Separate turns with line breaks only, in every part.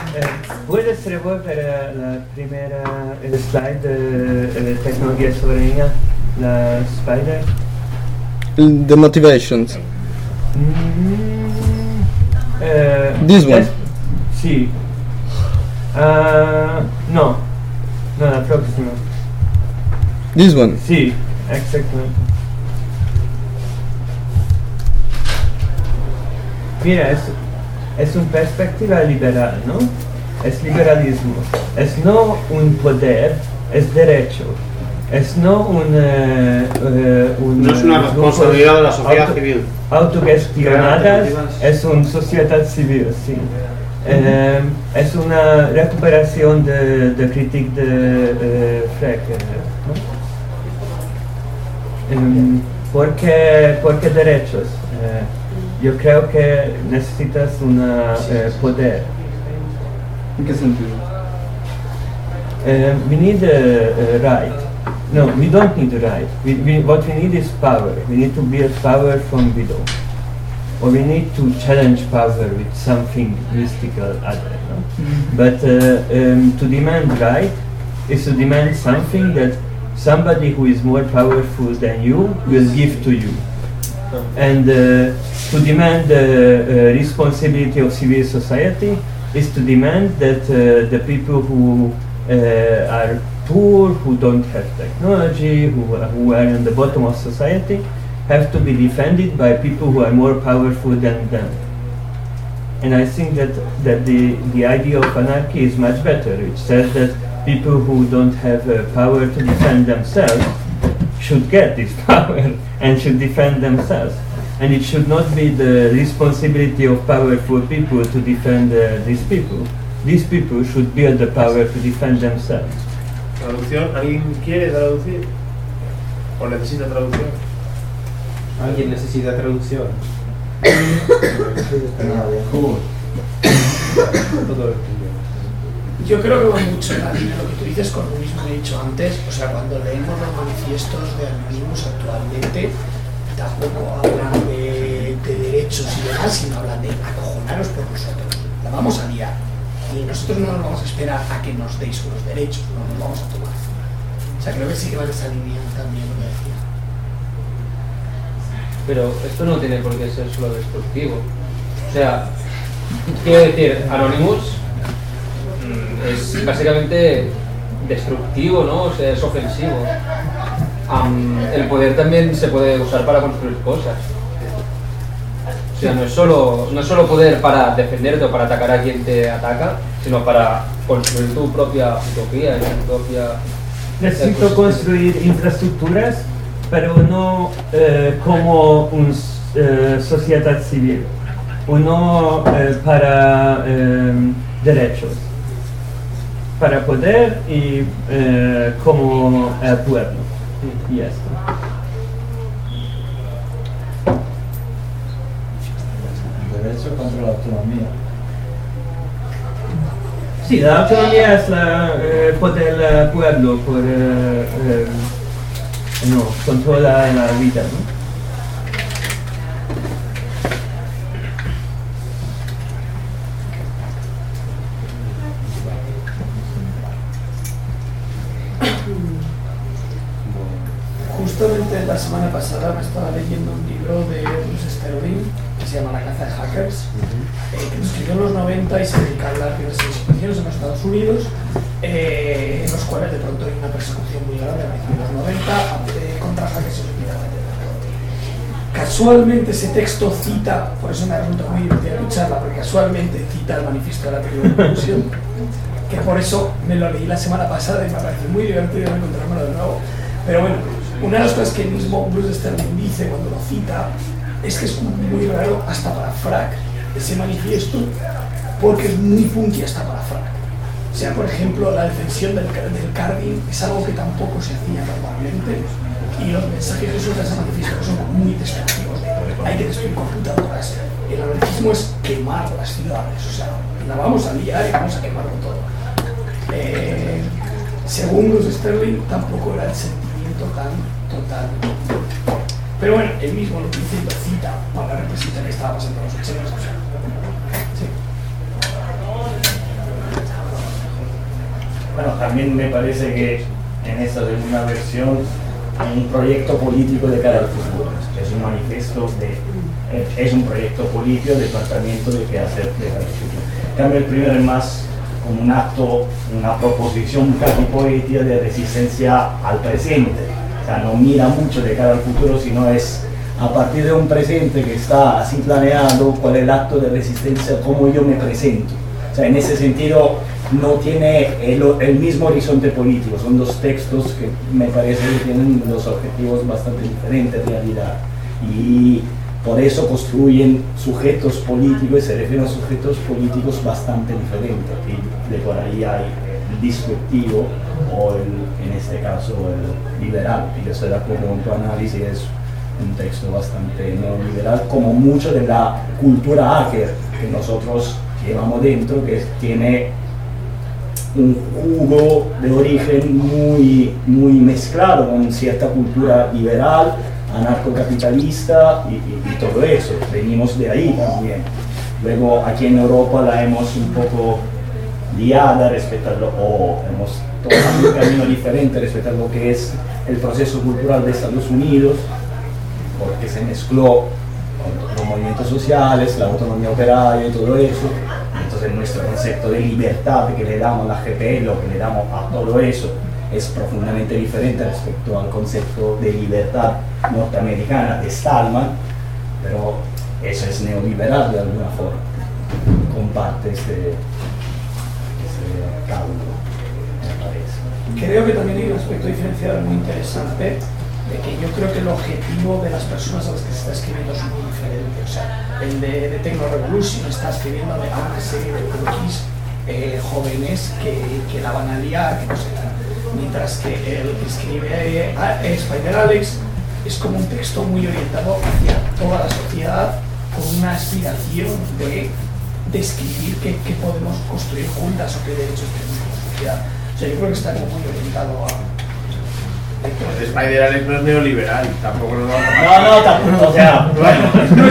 ¿Puedes revolver la primera slide de tecnología soberana, la Spider?
The motivations. This one.
Sí. No, la próxima.
This one.
Sí, exactamente. Mira, es una perspectiva liberal, ¿no? Es liberalismo. Es no un poder, es derecho. Es no
no es una responsabilidad de la sociedad civil.
Autogestionadas, es una sociedad civil, sí. Es una recuperación de crítica de Freck, ¿no? ¿Por qué derechos? Yo creo que necesitas un poder.
¿En qué sentido?
We need a right. No, we don't need a right. What we need is power. We need to build power from below. Or we need to challenge power with something mystical other. No? But to demand right is to demand something that somebody who is more powerful than you will give to you. And to demand the responsibility of civil society is to demand that the people who are poor, who don't have technology, who are on the bottom of society, have to be defended by people who are more powerful than them. And I think that the idea of anarchy is much better, which says that people who don't have power to defend themselves should get this power and should defend themselves. And it should not be the responsibility of powerful people to defend these people. These people should build the power to defend themselves.
¿Traducción? ¿Alguien quiere traducir? ¿O necesita traducción?
¿Alguien necesita traducción?
Yo creo que va mucho en la línea lo que tú dices con lo mismo que he dicho antes. O sea, cuando leemos los manifiestos de anónimos actualmente, tampoco hablan de derechos y demás, sino hablan de acojonaros por nosotros. La vamos a liar. Y nosotros no nos vamos a esperar a que nos deis unos derechos, no nos vamos a tomar. O sea, creo que sí que va en esa línea también lo que decía.
Pero esto no tiene por qué ser solo destructivo. O sea, quiero decir, Anonymous es básicamente destructivo, ¿no? O sea, es ofensivo. El poder también se puede usar para construir cosas. O sea, no es solo poder para defenderte o para atacar a quien te ataca, sino para construir tu propia utopía y tu propia...
Necesito construir infraestructuras, pero no como una sociedad civil, o no para derechos, para poder y como el pueblo. Y esto.
Derecho contra la autonomía.
Sí, la autonomía es el poder del pueblo por controla la vida, ¿no?
Justamente la semana pasada me estaba leyendo un libro de Bruce Sterling que se llama La caza de hackers, que lo escribió en los 90 y se dedica a hablar de diversas situaciones en los Estados Unidos, en los cuales de pronto hay una persecución muy grande a principios de los 90 contra hackers y los piratas. Casualmente ese texto cita, por eso me resulta muy divertido escucharla, porque casualmente cita el manifiesto de la teoría de la inclusión, que por eso me lo leí la semana pasada y me pareció muy divertido encontrármelo de nuevo. Pero bueno, una de las cosas que el mismo Bruce Sterling dice cuando lo cita es que es muy raro hasta para Frack ese manifiesto, porque es muy funky hasta para Frack. O sea, por ejemplo, la defensión del carding es algo que tampoco se hacía normalmente, y los mensajes que suelta ese manifiesto son muy destructivos. Hay que destruir computadoras. El anarquismo es quemar las ciudades, o sea, la vamos a liar y vamos a quemarlo todo. Según Bruce Sterling, tampoco era el sentimiento tan total. Pero bueno, él mismo lo dice y lo cita para representar que estaba pasando en los 80. O sea, sí.
Bueno, también me parece que en esta segunda versión hay un proyecto político de cara al futuro. Es un manifiesto es un proyecto político de planteamiento de qué hacer de cara al futuro. En cambio, el primero es más como un acto, una proposición casi poética de resistencia al presente. O sea, no mira mucho de cara al futuro, sino es a partir de un presente que está así planeado, cuál es el acto de resistencia, cómo yo me presento. O sea, en ese sentido no tiene el mismo horizonte político, son dos textos que me parece que tienen los objetivos bastante diferentes en realidad, y por eso construyen sujetos políticos y se refieren a sujetos políticos bastante diferentes, y de por ahí hay el disruptivo o en este caso el liberal, y yo estoy de acuerdo con tu análisis, es un texto bastante neoliberal, como mucho de la cultura hacker que nosotros llevamos dentro, que tiene un jugo de origen muy mezclado con cierta cultura liberal, anarcocapitalista y todo eso. Venimos de ahí también. Luego aquí en Europa la hemos un poco liada respecto a o hemos tomado un camino diferente respecto a lo que es el proceso cultural de Estados Unidos, porque se mezcló con los movimientos sociales, la autonomía operaria y todo eso. Entonces nuestro concepto de libertad que le damos a la GPL, lo que le damos a todo eso, es profundamente diferente respecto al concepto de libertad norteamericana de Stallman, pero eso es neoliberal de alguna forma, comparte ese cálculo, me parece.
Creo que también hay un aspecto diferenciado muy interesante, de que yo creo que el objetivo de las personas a las que se está escribiendo es muy diferente. O sea, el de Techno Revolution está escribiendo a una serie de cookies jóvenes que la van a liar, que no sé qué. Mientras que el que escribe Spider Alex es como un texto muy orientado hacia toda la sociedad, con una aspiración de describir qué podemos construir juntas o qué derechos tenemos como sociedad. O sea, yo creo que está como muy orientado a...
Pues Spider Alex no es neoliberal, tampoco nos vamos
a... No, tampoco, o sea, bueno,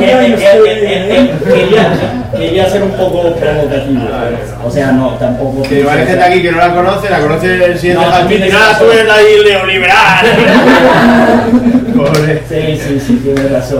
quería ser un poco provocativo, o sea, no, tampoco...
Que igual hay gente aquí que no la conoce el siguiente Jalpiti, nada, tú eres ahí el neoliberal.
Pobre. Sí, tienes razón.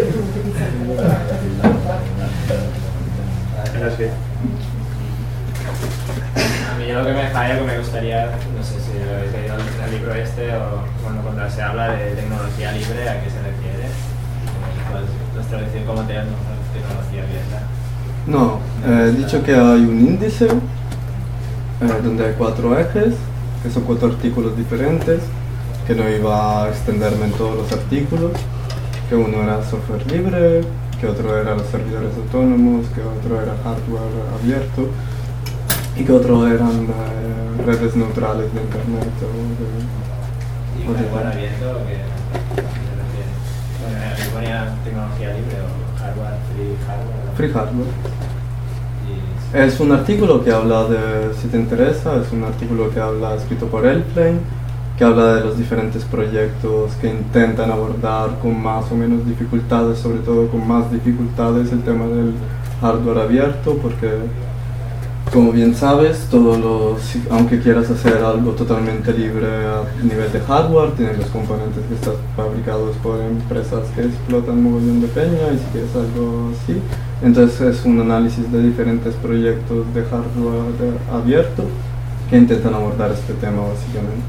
A mí lo que me falla, que me gustaría, no sé si lo habéis leído el libro este o cuando se habla de tecnología libre, ¿a qué se refiere? ¿Puedes traducir como tecnología abierta?
No, he dicho que hay un índice donde hay 4 ejes, que son 4 artículos diferentes, que no iba a extenderme en todos los artículos, que uno era software libre, que otro era los servidores autónomos, que otro era hardware abierto y que otro eran redes neutrales de internet
¿Y hardware abierto o qué se refiere? Bueno, ¿me ponía tecnología libre o hardware, free hardware?
Es un artículo que habla de, si te interesa, es un artículo que habla escrito por Elflame, que habla de los diferentes proyectos que intentan abordar con más o menos dificultades, sobre todo con más dificultades, el tema del hardware abierto, porque como bien sabes, aunque quieras hacer algo totalmente libre a nivel de hardware, tienes los componentes que están fabricados por empresas que explotan un mogollón de peña, y si quieres algo así, entonces es un análisis de diferentes proyectos de hardware abierto que intentan abordar este tema básicamente.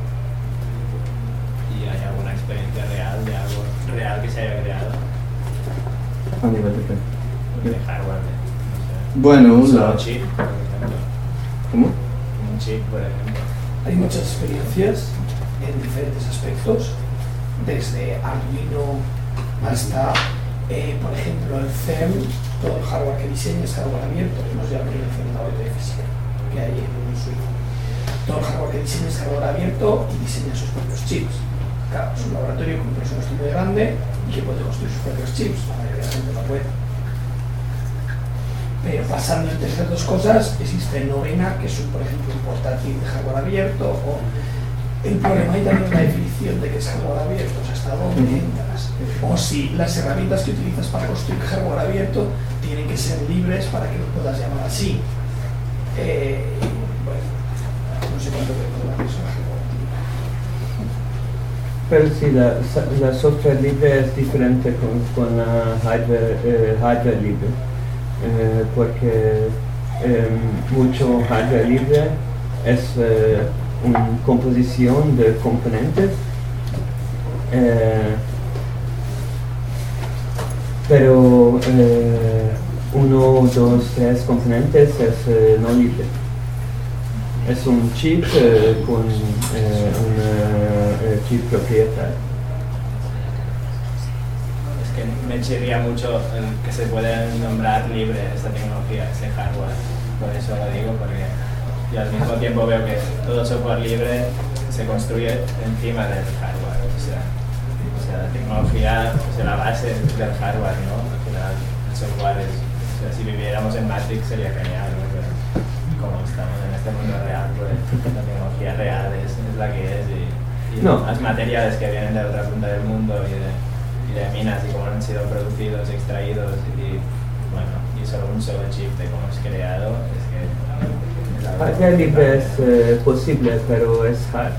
¿Y hay alguna experiencia real de algo real que se haya creado?
¿A nivel de qué?
De hardware, no sé.
Bueno,
un chip, por ejemplo.
¿Cómo?
Un chip, por ejemplo.
Hay muchas experiencias en diferentes aspectos, desde Arduino hasta, por ejemplo, el CEM. Todo el hardware que diseña es hardware abierto, que nos llama el CEM de física, que hay en Suiza. Todo el hardware que diseña es hardware abierto y diseña sus propios chips. Claro, es un laboratorio con un presupuesto muy grande y que puede construir sus propios chips. La mayoría de la gente no puede. Pero pasando entre estas dos cosas, existe Novena, que es, por ejemplo, un portátil de hardware abierto, o el problema hay también la definición de qué es hardware abierto, o sea, hasta dónde entras. O si las herramientas que utilizas para construir hardware abierto tienen que ser libres para que lo puedas llamar así. Bueno, punto de programación colaborativa.
Pero sí, la software libre es diferente con la hardware libre, porque mucho hardware libre es una composición de componentes, pero 1, 2, 3 componentes es no libre. Es un chip con un chip propietario.
Es que me chirría mucho el que se puede nombrar libre esta tecnología, ese hardware. Por eso lo digo, porque yo al mismo tiempo veo que todo software libre se construye encima del hardware. O sea la tecnología es la base del hardware, ¿no? Al final el software es, o sea, si viviéramos en Matrix sería genial, ¿no? Pero como estamos en este mundo real, pues la tecnología real es la que es y
no.
Las materiales que vienen de otra punta del mundo y de minas y cómo han sido producidos, extraídos y bueno, y solo un solo chip de cómo es creado, es que
Hardware libre es posible, pero es hard.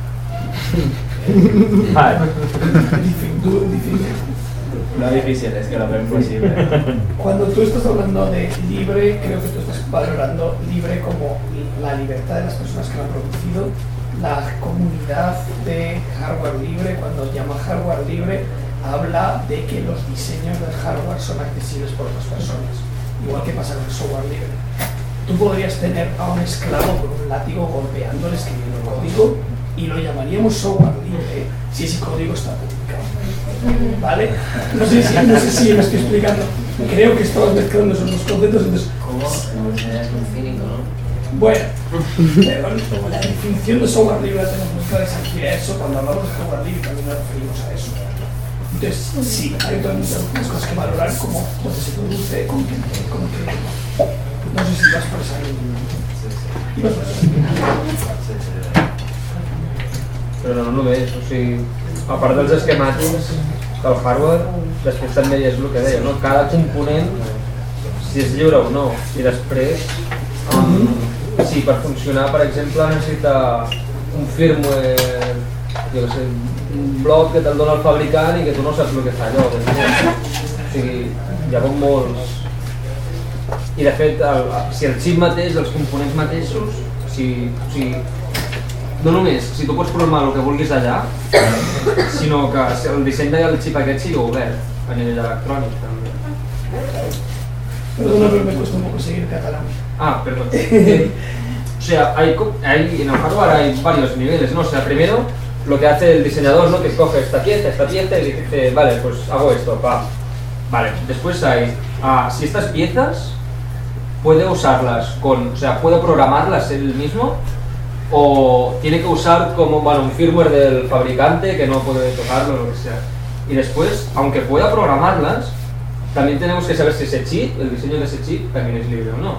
Lo difícil es que lo veo imposible.
Cuando tú estás hablando de libre, creo que tú estás valorando libre como la libertad de las personas que lo han producido, la comunidad de hardware libre. Cuando llama hardware libre, habla de que los diseños del hardware son accesibles por otras personas, igual que pasa con el software libre. Tú podrías tener a un esclavo con un látigo golpeándole, escribiendo código, y lo llamaríamos software libre si ese código está publicado. ¿Vale? No sé si me estoy explicando. Creo que estamos mezclando esos dos conceptos. Entonces,
¿cómo? No es un cínico, ¿no?
Bueno, la definición de software libre la tenemos muy clara, es aquí a eso. Cuando hablamos de hardware libre también nos referimos a eso. Entonces, sí, hay otras muchas cosas que valorar, como dónde se produce, con qué. No sé si vas por esa línea. ¿Ibas por esa línea?
Però no només, o sigui, a part dels esquemàtics del hardware, després també és el que deia, no? Cada component, si és lliure o no, i després, si per funcionar, per exemple, necessita un firmware, jo què sé, un bloc que te'l dona el fabricant i que tu no saps el que fa allò, o sigui, hi ha molts... I de fet, si el xip mateix, els components mateixos, o sigui, no només, si tu pots programar el que vulguis allà, sinó que el disseny del xip aquest sigui obert a nivell electrònic també.
Perdona, pero me cuesta un poco seguir catalán.
Ah, perdón. O sea, en el hardware hay varios niveles, ¿no? O sea, primero lo que hace el diseñador, ¿no? Que coge esta pieza y dice, vale, pues hago esto, va. Vale, después hay, si estas piezas puede usarlas o sea, puede programarlas él mismo, o tiene que usar como un firmware del fabricante que no puede tocarlo o lo que sea. Y después, aunque pueda programarlas, también tenemos que saber si ese chip, el diseño de ese chip, también es libre o no.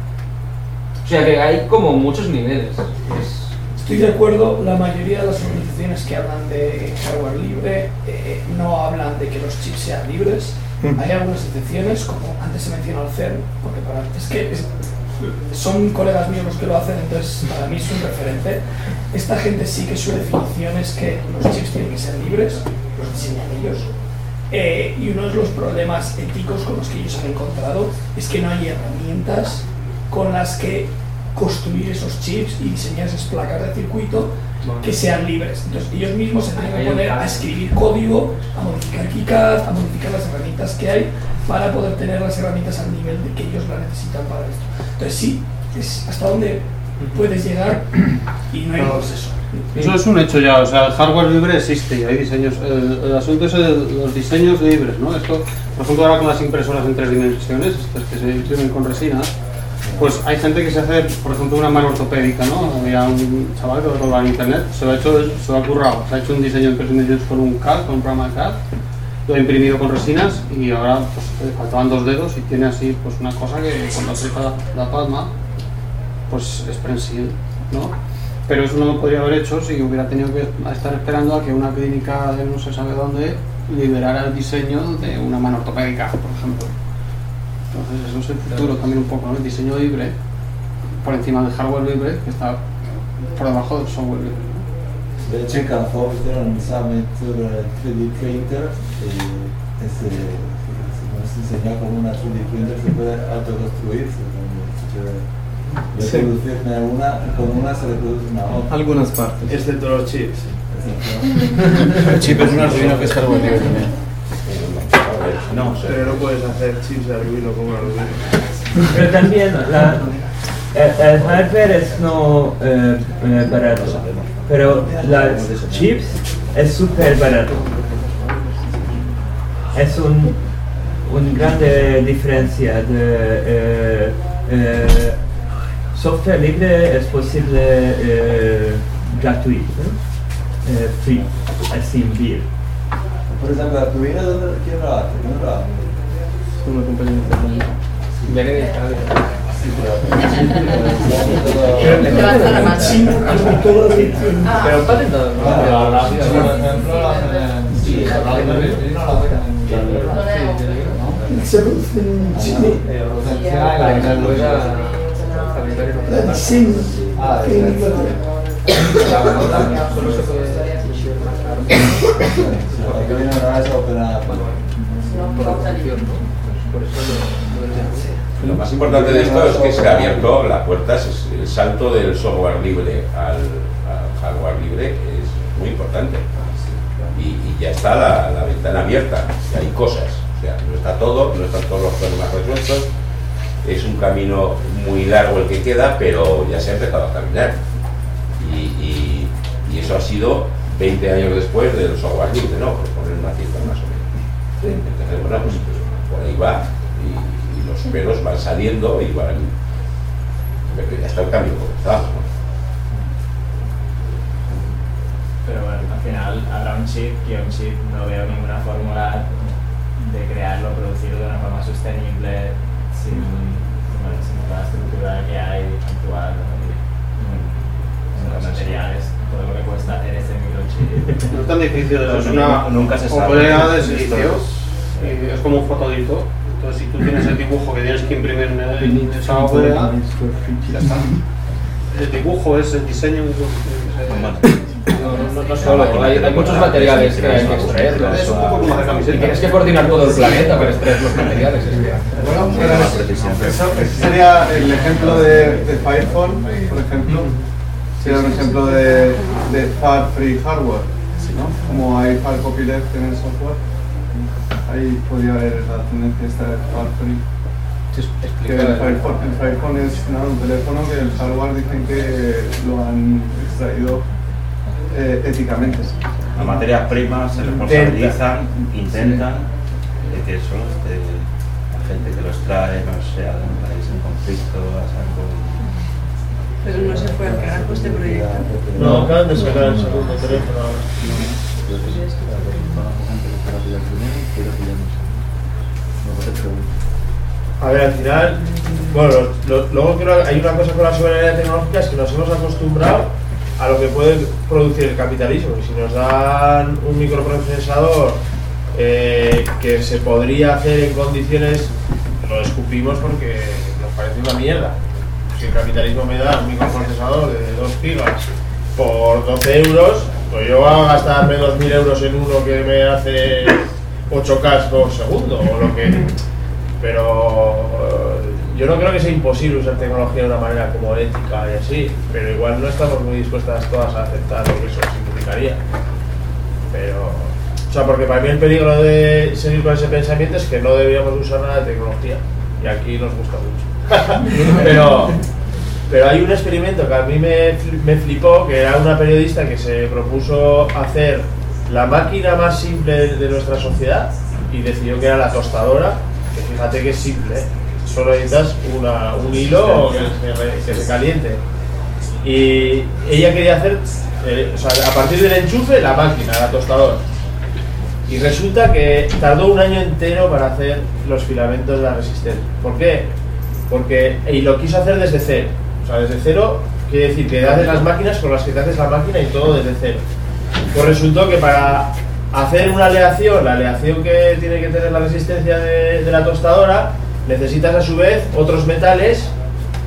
O sea que hay como muchos niveles.
Estoy de acuerdo, la mayoría de las organizaciones que hablan de hardware libre no hablan de que los chips sean libres. Hay algunas excepciones, como antes se mencionó el CERN, porque son colegas míos los que lo hacen, entonces para mí es un referente. Esta gente sí que su definición es que los chips tienen que ser libres, los diseñan ellos. Y uno de los problemas éticos con los que ellos han encontrado es que no hay herramientas con las que construir esos chips y diseñar esas placas de circuito que sean libres. Entonces ellos mismos se tienen que poner a escribir código, a modificar KiCad, a modificar las herramientas que hay para poder tener las herramientas al nivel de que ellos la necesitan para esto. Entonces sí, es hasta donde puedes llegar y no hay proceso.
Eso es un hecho ya, o sea, el hardware libre existe y hay diseños. El asunto es los diseños libres, ¿no? Esto, por ejemplo, ahora con las impresoras en 3 dimensiones, estas que se imprimen con resina, pues hay gente que se hace, por ejemplo, una mano ortopédica, ¿no? Había un chaval que lo probaba en internet, se lo ha currado, se ha hecho un diseño en 3 dimensiones con un CAD, con un programa de CAD, lo ha imprimido con resinas y ahora pues, le faltaban 2 dedos y tiene así pues una cosa que cuando aprieta la palma, pues es prensil, ¿no? Pero eso no lo podría haber hecho si hubiera tenido que estar esperando a que una clínica de no se sabe dónde liberara el diseño de una mano ortopédica, por ejemplo. Entonces eso es el futuro también un poco, ¿no? El diseño libre por encima del hardware libre, que está por debajo del software libre.
De hecho, en Canfor hicieron un summit sobre el 3D printer y nos enseñó cómo una 3D printer se puede autoconstruirse. Con una se reproduce una otra.
Algunas partes.
Excepto los chips.
El chip es un Arduino que es hardware libre también.
No,
Pero no puedes hacer chips de Arduino como un Arduino.
Pero también el hardware es no barato, pero las chips es súper barato. Es una grande diferencia de software libre es posible gratuito, free, sin bill.
Por ejemplo, Arduino, ¿quién lo hace? ¿Quién lo hace?
Es una compañía internacional.
Viene de Italia. Pero patentado.
Se produce en Chile. La diseño en Inglaterra.
Lo más importante de esto es que se ha abierto la puerta, es el salto del software libre al hardware libre es muy importante. Y ya está la ventana abierta, y hay cosas, o sea, no están todos los problemas resueltos, es un camino muy largo el que queda, pero ya se ha empezado a caminar. Y eso ha sido 20 años después del software libre, ¿no? Por poner una cifra más o menos. Entonces, bueno, pues por ahí va, y los pelos van saliendo y van... Ya está el cambio comenzado, ¿no?
Pero bueno, al final habrá un chip, y un chip no veo ninguna fórmula de crearlo, producirlo de una forma sostenible sin toda la estructura que hay actual, ¿no? Los materiales, todo lo que cuesta hacer ese microchip.
No es tan difícil, es una
nunca se sabe.
polea de silicio, es como un fotodito. Entonces, si tú tienes el dibujo que tienes que imprimir en esa polea, ya está. El dibujo es el diseño.
No solo, hay muchos materiales que hay que extraer.
Es un poco como hacer
Y
camiseta.
tienes que coordinar todo el planeta para extraer los materiales.
Bueno, eso sería el ejemplo de Firephone, por ejemplo. Sería un ejemplo de FAR Free Hardware, ¿no? Como hay FAR Copyleft en el software, ahí podría haber la tendencia esta de FAR Free. Que el Firephone es un teléfono que el hardware dicen que lo han extraído éticamente.
Las materias primas se responsabilizan, intentan de que eso, la gente que los trae no sea de un país en conflicto, a saco.
Pero no se puede quedar con este proyecto.
No, acaban de sacar el segundo teléfono ahora. A ver, al final, bueno, luego creo que hay una cosa con la soberanía tecnológica, es que nos hemos acostumbrado a lo que puede producir el capitalismo. Y si nos dan un microprocesador que se podría hacer en condiciones, lo escupimos porque nos parece una mierda. Si el capitalismo me da un microprocesador de 2 gigas por 12 euros, pues yo voy a gastarme 2.000 euros en uno que me hace 8K por segundo o lo que... Pero yo no creo que sea imposible usar tecnología de una manera como ética y así, pero igual no estamos muy dispuestas todas a aceptar lo que eso significaría. Pero, o sea, porque para mí el peligro de seguir con ese pensamiento es que no deberíamos usar nada de tecnología, y aquí nos gusta mucho. pero hay un experimento que a mí me flipó, que era una periodista que se propuso hacer la máquina más simple de nuestra sociedad y decidió que era la tostadora. Que fíjate que es simple, ¿eh? Solo necesitas un hilo que se caliente. Y ella quería hacer, o sea, a partir del enchufe, la máquina, la tostadora. Y resulta que tardó un año entero para hacer los filamentos de la resistencia. ¿Por qué? Y lo quiso hacer desde cero. O sea, desde cero quiere decir que haces las máquinas con las que te haces la máquina y todo desde cero. Pues resultó que para hacer una aleación, la aleación que tiene que tener la resistencia de la tostadora, necesitas a su vez otros metales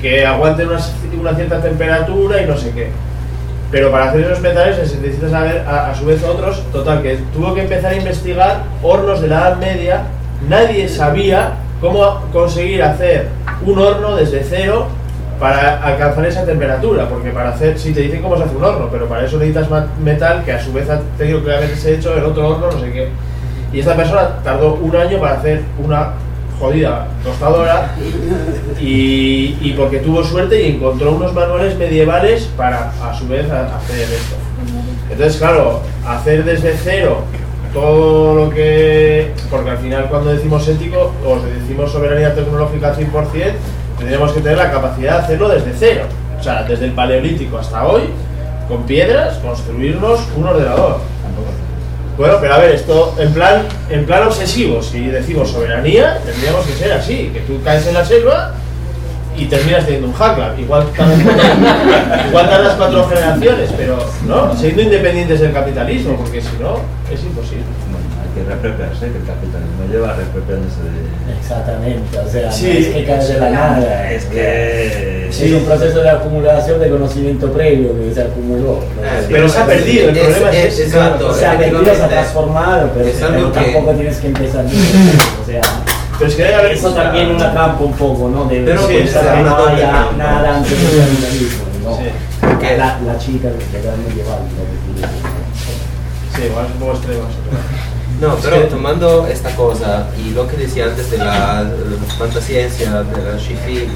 que aguanten una cierta temperatura y no sé qué. Pero para hacer esos metales se necesita saber a su vez otros. Total, que tuvo que empezar a investigar hornos de la Edad Media. Nadie sabía cómo conseguir hacer un horno desde cero para alcanzar esa temperatura, porque para hacer, sí te dicen cómo se hace un horno, pero para eso necesitas metal que a su vez ha tenido que haberse hecho en otro horno, no sé qué. Y esta persona tardó un año para hacer una jodida tostadora y porque tuvo suerte y encontró unos manuales medievales para a su vez hacer esto. Entonces claro, hacer desde cero todo lo que... porque al final cuando decimos ético o decimos soberanía tecnológica al 100%, tendríamos que tener la capacidad de hacerlo desde cero, o sea, desde el paleolítico hasta hoy, con piedras, construirnos un ordenador. Bueno, pero a ver, esto en plan obsesivo, si decimos soberanía, tendríamos que ser así, que tú caes en la selva y terminas teniendo un Hacklab. Igual tardas 4 generaciones, pero no, siendo independientes del capitalismo, porque si no, es imposible.
Hay que repropiarse, que el capitalismo lleva repropiándose de...
Exactamente, o sea,
Sí,
no es que cae de la nada.
Es que...
Es un proceso de acumulación de conocimiento previo que se acumuló. ¿no?
Pero se ha perdido, el problema es
exacto,
se ha perdido, se ha transformado, pero tampoco tienes que empezar de cero, o sea...
Pero es que debe haber
eso también una trampa un poco, ¿no? De
pero
pensar que no haya nada antes del capitalismo, ¿no?
Sí.
La chica que era medieval, ¿no?
Sí, igual es un poco extremo.
No, pero tomando esta cosa y lo que decía antes de la fantasciencia, de la sci-fi,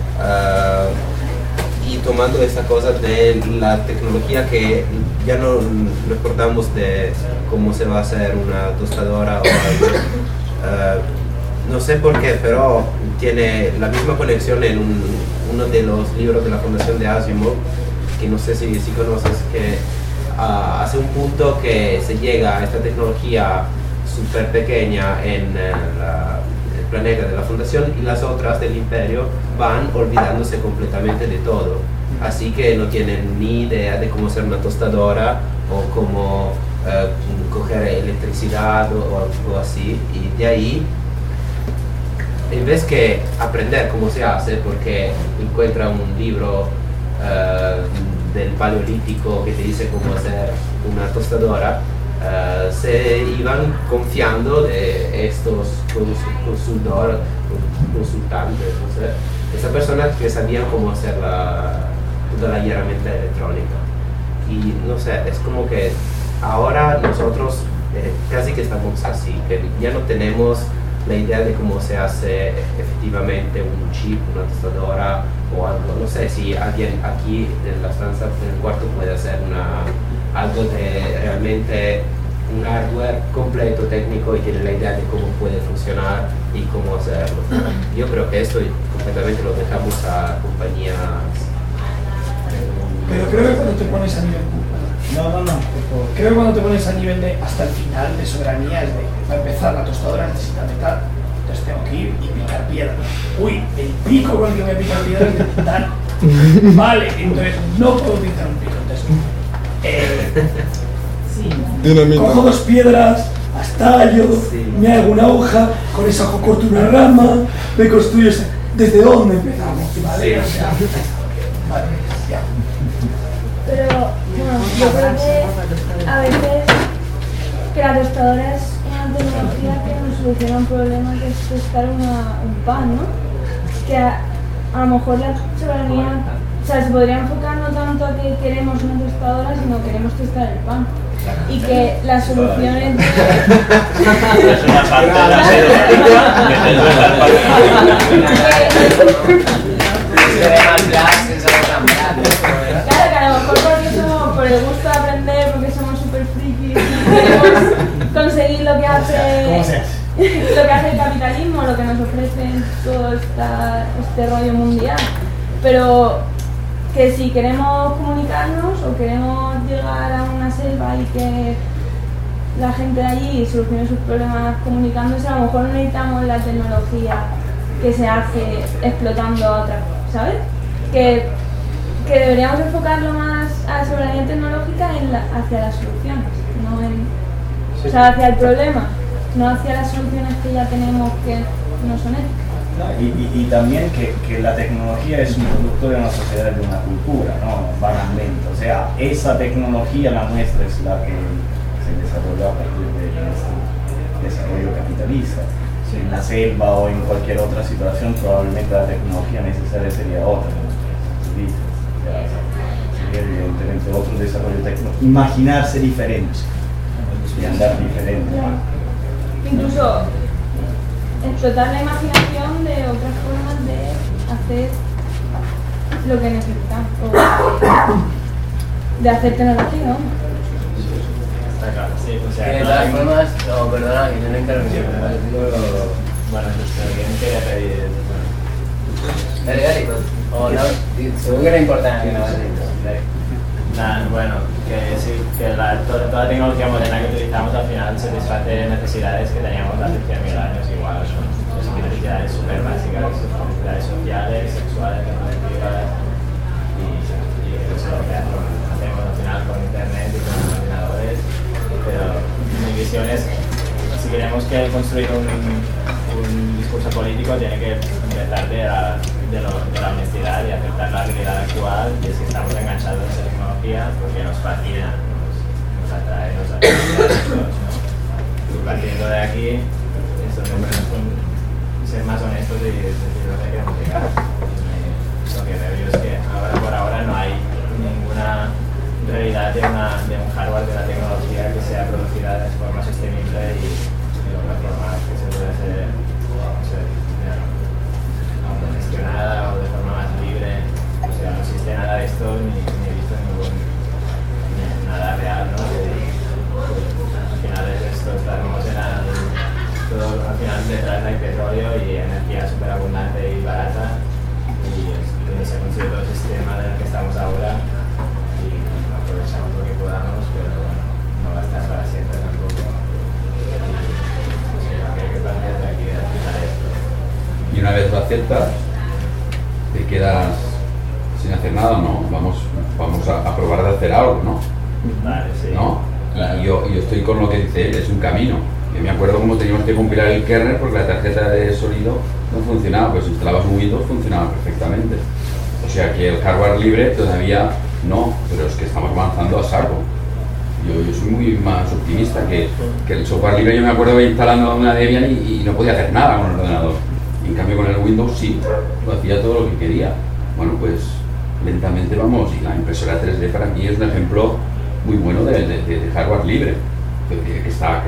y tomando esta cosa de la tecnología que ya no recordamos de cómo se va a hacer una tostadora o algo, no sé por qué, pero tiene la misma conexión en uno de los libros de la Fundación de Asimov, que no sé si conoces, que hace un punto que se llega a esta tecnología súper pequeña en el planeta de la Fundación y las otras del Imperio van olvidándose completamente de todo. Así que no tienen ni idea de cómo hacer una tostadora o cómo coger electricidad o algo así. Y de ahí, en vez que aprender cómo se hace, porque encuentra un libro del paleolítico que te dice cómo hacer una tostadora, se iban confiando de estos consultantes, no sé, esas personas que sabían cómo hacer toda la herramienta electrónica. Y no sé, es como que ahora nosotros casi que estamos así, que ya no tenemos la idea de cómo se hace efectivamente un chip, una tostadora o algo. No sé si alguien aquí en la estancia, en el cuarto, puede hacer algo de realmente un hardware completo técnico y tiene la idea de cómo puede funcionar y cómo hacerlo. Yo creo que esto completamente lo dejamos a compañías.
Pero creo que cuando te pones a nivel... Creo que cuando te pones a nivel de hasta el final de soberanía es de, para empezar, la tostadora necesita metal, entonces tengo que ir y picar piedra. Uy, el pico con el que voy a picar piedra es de metal. Vale, entonces no puedo utilizar un pico, entonces cojo 2 piedras, las tallo, me hago una hoja, con esa hoja corto una rama, me construyo ¿desde dónde empezamos? ¿Vale? O sea, vale, ya.
Pero, bueno, yo creo que a veces que la tostadora es una tecnología que nos soluciona un problema que es tostar un pan, ¿no? Que a lo mejor la soberanía, o sea, se podría enfocar no tanto a que queremos una tostadora, sino queremos tostar el pan. Y que la solución es...
Es una parte de la sedotécnica que te duele al
Claro, que a lo mejor porque somos por el gusto de aprender, porque somos súper frikis y queremos conseguir lo que hace el capitalismo, lo que nos ofrece todo este rollo mundial. Pero que si queremos comunicarnos o queremos llegar a una selva y que la gente de allí solucione sus problemas comunicándose, a lo mejor no necesitamos la tecnología que se hace explotando a otras, ¿sabes? Que deberíamos enfocarlo más a la soberanía tecnológica hacia las soluciones, no o sea, hacia el problema, no hacia las soluciones que ya tenemos que no son éticas.
¿no? Y también que la tecnología es un producto de una sociedad, de una cultura, ¿no? Banalmente. O sea, esa tecnología, la nuestra, es la que se desarrolló a partir de este desarrollo capitalista. En la selva o en cualquier otra situación, probablemente la tecnología necesaria sería otra. Sería evidentemente otro desarrollo tecnológico. Imaginarse diferente y andar diferente.
Incluso explotar la imaginación de otras formas de hacer lo que necesitamos, de hacer tecnología, ¿no?
Está claro, sí, o sea,
de todas formas, no, perdona, que yo no intervención,
bueno, ¿quién quería pedir?
Dale, o no, seguro que era importante, no,
Nada, bueno, que sí, que toda la tecnología moderna que utilizamos al final satisface necesidades que teníamos hace 100.000 años igual, son necesidades súper básicas, necesidades sociales, sexuales, reproductivas y eso es lo que hacemos al final con internet y con los ordenadores, pero mi visión es, si queremos construir un discurso político tiene que empezar de la honestidad y aceptar la realidad actual, y es que estamos enganchados a esa tecnología porque nos fascina, nos atrae a todos, ¿no? Y partiendo de aquí, estos números son ser más honestos y decir lo que queremos llegar. Lo que veo yo es que por ahora no hay ninguna realidad de un hardware, de una tecnología que sea producida de forma sostenible y de una forma que se puede hacer, no sé, gestionada o de forma más libre. O sea, no existe nada de esto, ni he visto nada real, ¿no? Al final es esto, estamos todo, al final detrás hay petróleo y energía súper abundante y barata, y se construye todo el sistema en el que estamos ahora y aprovechamos lo que podamos, pero bueno, no va a estar para siempre tampoco. O sea, que hay que partir de aquí, de aplicar esto.
Y una vez lo aceptas, te quedas sin hacer nada, ¿no? Vamos a probar de hacer algo, ¿no?
Vale, sí.
¿No? Y yo estoy con lo que dice él, es un camino. Yo me acuerdo cómo teníamos que compilar el kernel porque la tarjeta de sonido no funcionaba, pues si instalabas un Windows funcionaba perfectamente. O sea que el hardware libre todavía no, pero es que estamos avanzando a saco. Yo soy muy más optimista que el software libre. Yo me acuerdo de instalando una Debian y no podía hacer nada con el ordenador. En cambio con el Windows sí, lo hacía todo lo que quería. Bueno, pues lentamente vamos, y la impresora 3D para mí es un ejemplo muy bueno de hardware libre, que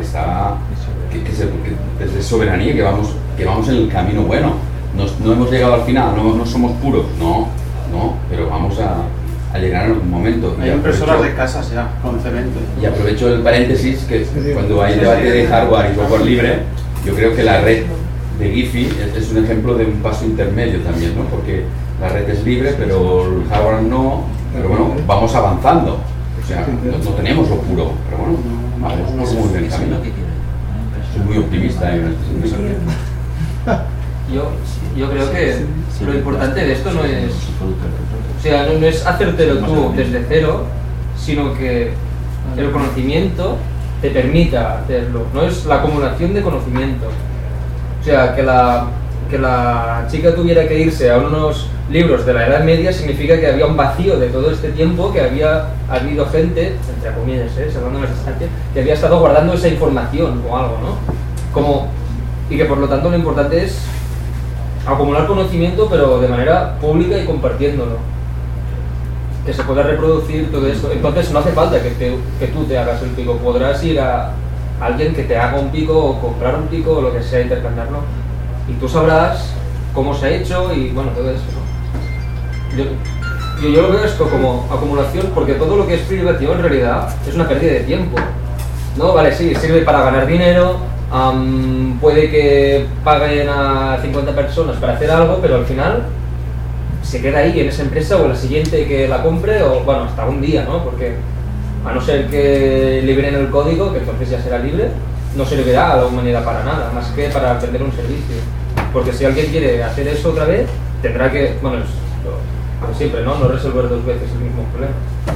es soberanía, que vamos en el camino bueno. No hemos llegado al final, no somos puros, no, pero vamos a llegar en algún momento.
Hay impresoras de casas ya, con cemento.
Y aprovecho el paréntesis, que cuando hay debate de hardware y software libre, yo creo que la red de Giphy es un ejemplo de un paso intermedio también, ¿no? Porque la red es libre, pero el hardware no, pero bueno, vamos avanzando. O sea, no tenemos lo puro, pero bueno, vamos por muy buen camino. Soy muy optimista en este sentido.
Yo creo que lo importante de esto no es, o sea, no es hacértelo tú desde cero, sino que el conocimiento te permita hacerlo, no es la acumulación de conocimiento. O sea, que la chica tuviera que irse a unos libros de la Edad Media significa que había un vacío de todo este tiempo, que había habido gente, entre comillas, salvando las distancias, que había estado guardando esa información o algo, ¿no? Y que por lo tanto lo importante es acumular conocimiento, pero de manera pública y compartiéndolo. Que se pueda reproducir todo esto. Entonces no hace falta que tú te hagas el pico, podrás ir a alguien que te haga un pico o comprar un pico o lo que sea, intercambiarlo. Y tú sabrás cómo se ha hecho y bueno, todo eso, ¿no? Yo lo veo esto como acumulación, porque todo lo que es privativo en realidad es una pérdida de tiempo, ¿no? Vale, sí, sirve para ganar dinero, puede que paguen a 50 personas para hacer algo, pero al final se queda ahí en esa empresa o en la siguiente que la compre, o bueno, hasta un día, ¿no? Porque a no ser que liberen el código, que entonces ya será libre, no servirá a la humanidad para nada, más que para vender un servicio. Porque si alguien quiere hacer eso otra vez, tendrá que, bueno, como siempre, ¿no? No resolver dos veces el mismo problema.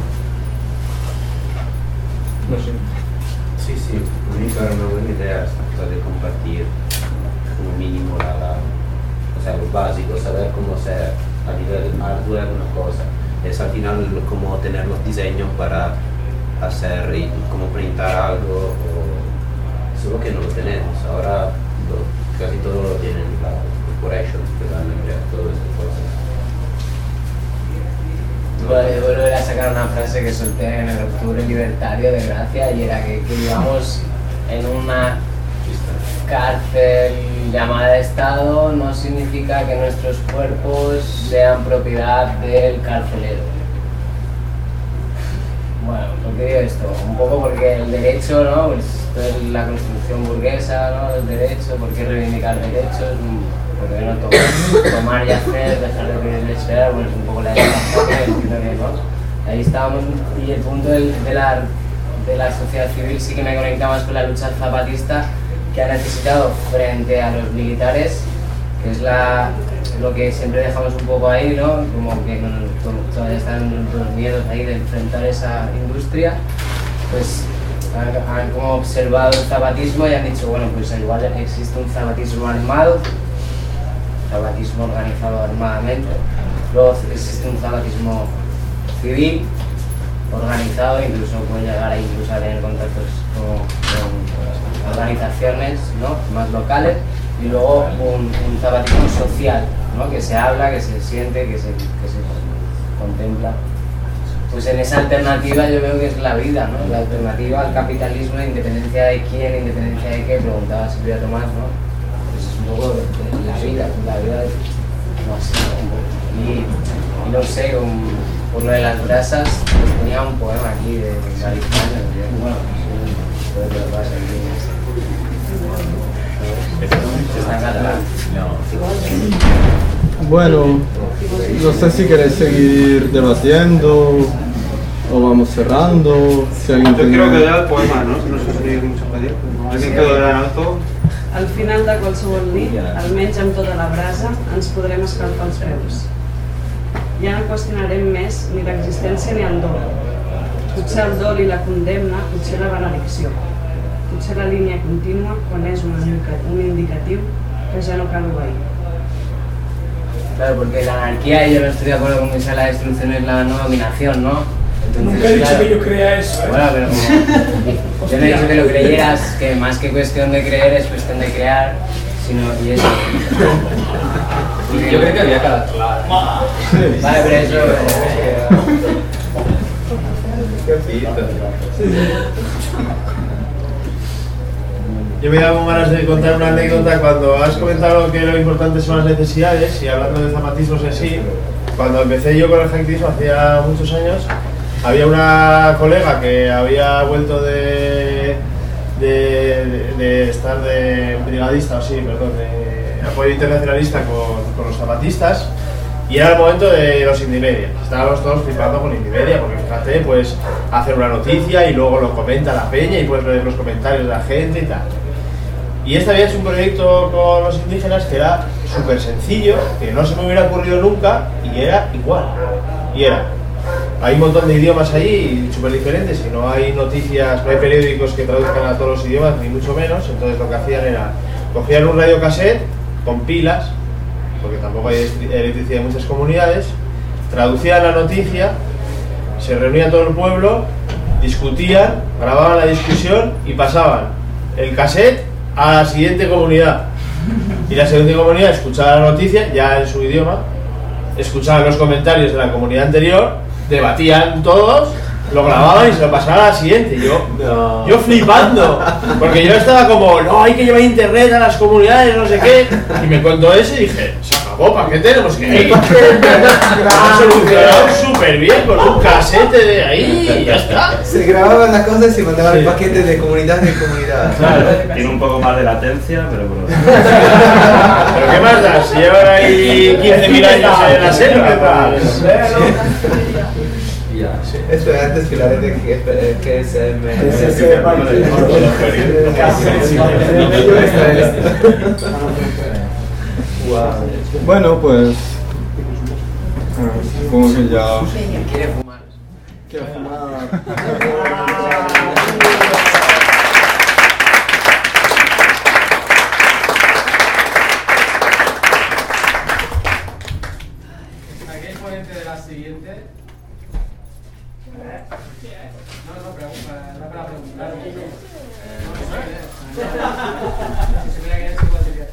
No sé.
Sí, una buena idea esta cosa de compartir como mínimo
o sea, los básicos, saber cómo hacer a nivel hardware una cosa. Es al final como tener los diseños para hacer y como printar algo, solo que no lo tenemos. Ahora casi todo lo tienen las corporations que dan todas estas cosas. Vale, volver a sacar una frase que solté en el Octubre Libertario de Gracia, y era que vivamos en una cárcel llamada Estado no significa que nuestros cuerpos sean propiedad del carcelero. Bueno, ¿por qué digo esto? Un poco porque el derecho, ¿no? Pues esto es la construcción burguesa, ¿no? El derecho, ¿por qué reivindicar derechos? ¿Por qué no tomar y hacer, dejar de pedir desear? Pues un poco la educación, entiendo que no. Ahí estábamos, y el punto de la sociedad civil sí que me conecta más con la lucha zapatista, que ha necesitado frente a los militares, que es lo que siempre dejamos un poco ahí, ¿no? Como que todavía están los miedos ahí de enfrentar esa industria, pues han como observado el zapatismo y han dicho, bueno, pues igual existe un zapatismo armado, zapatismo organizado armadamente, luego existe un zapatismo civil, organizado, incluso puede llegar a tener contactos con organizaciones, ¿no? Más locales, y luego un zapatismo social, ¿no? Que se habla, que se siente, que se contempla. Pues en esa alternativa yo veo que es la vida, ¿no? La alternativa al capitalismo, independencia de quién, independencia de qué, preguntaba Silvia Tomás, ¿no? Pues es un poco de la vida como así, ¿no? Y no sé, por lo de las brasas, pues tenía un poema aquí de Marispana, bueno, todo lo que pasa aquí. Está en catalán.
Bueno, no sé si queréis seguir debatiendo o vamos cerrando. Si alguien
Yo creo que ya el poema, ¿no? No sé si hay mucho a pedir. Alguien quedó en alto.
Al final de qualsevol nit, almenys amb tota la brasa, ens podrem escalfar els peus. Ja no qüestionarem més ni l'existència ni el dol. Potser el dol i la condemna, potser la benedicció. Potser la línia contínua quan és un indicatiu que ja no cal obeir.
Claro, porque la anarquía, yo no estoy de acuerdo con que sea la destrucción, es la no dominación, ¿no? Entonces,
nunca he dicho que yo crea eso.
Bueno, pero como yo no he dicho que lo creyeras, que más que cuestión de creer es cuestión de crear, sino y eso.
Yo creo que había cada claro.
Vale, pero eso.
Qué pito.
Yo me he dado con ganas de contar una anécdota cuando has comentado que lo importante son las necesidades, y hablando de zapatismos en sí, cuando empecé yo con el hacktismo hacía muchos años, había una colega que había vuelto de estar de brigadista, o sí, perdón, de apoyo internacionalista con los zapatistas, y era el momento de los Indimedia. Estábamos todos flipando con Indimedia, porque fíjate, pues hacer una noticia y luego lo comenta la peña y puedes leer los comentarios de la gente y tal. Y este había hecho un proyecto con los indígenas que era súper sencillo, que no se me hubiera ocurrido nunca, y era igual. Y era, hay un montón de idiomas ahí súper diferentes, y no hay noticias, no hay periódicos que traduzcan a todos los idiomas, ni mucho menos. Entonces lo que hacían era, cogían un radiocassette con pilas, porque tampoco hay electricidad en muchas comunidades, traducían la noticia, se reunía todo el pueblo, discutían, grababan la discusión y pasaban el cassette a la siguiente comunidad, y la siguiente comunidad escuchaba la noticia ya en su idioma, escuchaban los comentarios de la comunidad anterior, debatían todos, lo grababan y se lo pasaban a la siguiente. Yo flipando, porque yo estaba como, no, hay que llevar internet a las comunidades, no sé qué, y me contó eso y dije, se acabó, ¿para qué tenemos que ir? Ha solucionado súper bien con un casete de ahí y ya está.
Se grababan las cosas y se mandaban el paquete de comunidad en comunidad.
Claro, tiene un poco más de latencia, pero bueno.
¿Pero qué más da? Si llevan ahí 15.000 años en la selva, pues...
Esto es antes que la red de GSM.
Bueno, pues supongo que ya...
Quiere fumar.
Quiere fumar.
de la siguiente. No, pregunta, era para preguntar. Si supiera que es igual diría.